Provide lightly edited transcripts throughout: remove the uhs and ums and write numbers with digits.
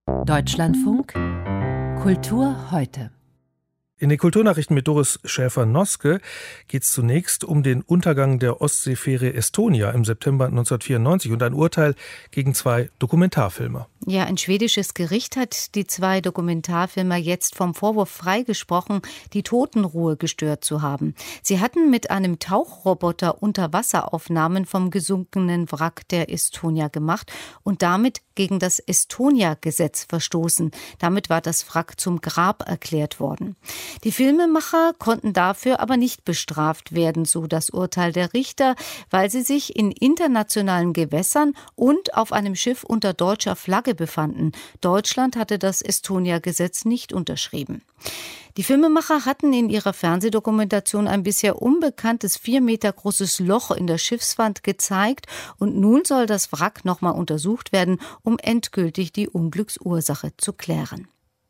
Deutschlandfunk Kultur heute. In den Kulturnachrichten mit Doris Schäfer-Noske geht es zunächst um den Untergang der Ostseefähre Estonia im September 1994 und ein Urteil gegen 2 Dokumentarfilmer. Ja, ein schwedisches Gericht hat die 2 Dokumentarfilmer jetzt vom Vorwurf freigesprochen, die Totenruhe gestört zu haben. Sie hatten mit einem Tauchroboter Unterwasseraufnahmen vom gesunkenen Wrack der Estonia gemacht und damit gegen das Estonia-Gesetz verstoßen. Damit war das Wrack zum Grab erklärt worden. Die Filmemacher konnten dafür aber nicht bestraft werden, so das Urteil der Richter, weil sie sich in internationalen Gewässern und auf einem Schiff unter deutscher Flagge befanden. Deutschland hatte das Estonia-Gesetz nicht unterschrieben. Die Filmemacher hatten in ihrer Fernsehdokumentation ein bisher unbekanntes 4 Meter großes Loch in der Schiffswand gezeigt und nun soll das Wrack nochmal untersucht werden, um endgültig die Unglücksursache zu klären.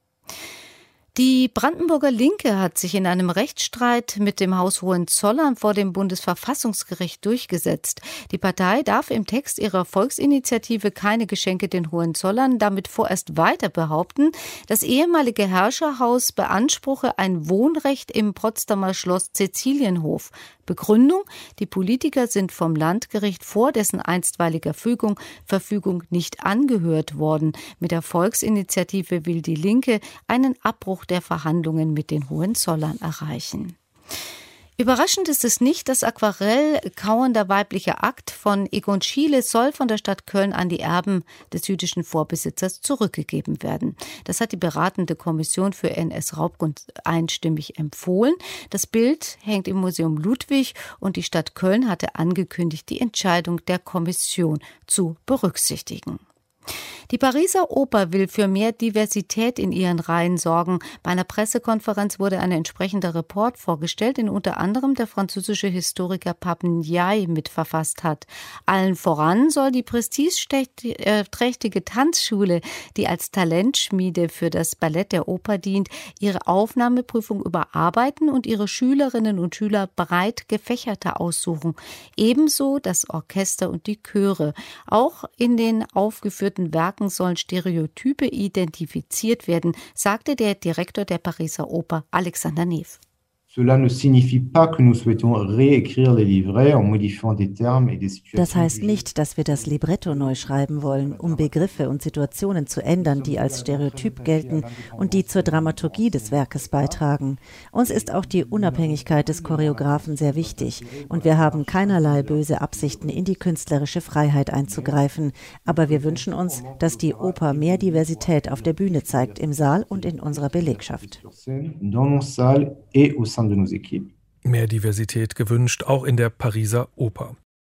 Die Brandenburger Linke hat sich in einem Rechtsstreit mit dem Haus Hohenzollern vor dem Bundesverfassungsgericht durchgesetzt. Die Partei darf im Text ihrer Volksinitiative keine Geschenke den Hohenzollern damit vorerst weiter behaupten, das ehemalige Herrscherhaus beanspruche ein Wohnrecht im Potsdamer Schloss Cäcilienhof. Begründung: Die Politiker sind vom Landgericht vor dessen einstweiliger Verfügung nicht angehört worden. Mit der Volksinitiative will die Linke einen Abbruch der Verhandlungen mit den Hohenzollern erreichen. Überraschend ist es nicht, das Aquarell Kauender weiblicher Akt von Egon Schiele soll von der Stadt Köln an die Erben des jüdischen Vorbesitzers zurückgegeben werden. Das hat die beratende Kommission für NS-Raubgrund einstimmig empfohlen. Das Bild hängt im Museum Ludwig und die Stadt Köln hatte angekündigt, die Entscheidung der Kommission zu berücksichtigen. Die Pariser Oper will für mehr Diversität in ihren Reihen sorgen. Bei einer Pressekonferenz wurde ein entsprechender Report vorgestellt, den unter anderem der französische Historiker Papendiaï mitverfasst hat. Allen voran soll die prestigeträchtige Tanzschule, die als Talentschmiede für das Ballett der Oper dient, ihre Aufnahmeprüfung überarbeiten und ihre Schülerinnen und Schüler breit gefächerter aussuchen. Ebenso das Orchester und die Chöre. Auch in den aufgeführten Werken sollen Stereotype identifiziert werden, sagte der Direktor der Pariser Oper Alexander Neef. Das heißt nicht, dass wir das Libretto neu schreiben wollen, um Begriffe und Situationen zu ändern, die als Stereotyp gelten und die zur Dramaturgie des Werkes beitragen. Uns ist auch die Unabhängigkeit des Choreografen sehr wichtig und wir haben keinerlei böse Absichten, in die künstlerische Freiheit einzugreifen. Aber wir wünschen uns, dass die Oper mehr Diversität auf der Bühne zeigt, im Saal und in unserer Belegschaft. Mehr Diversität gewünscht, auch in der Pariser Oper.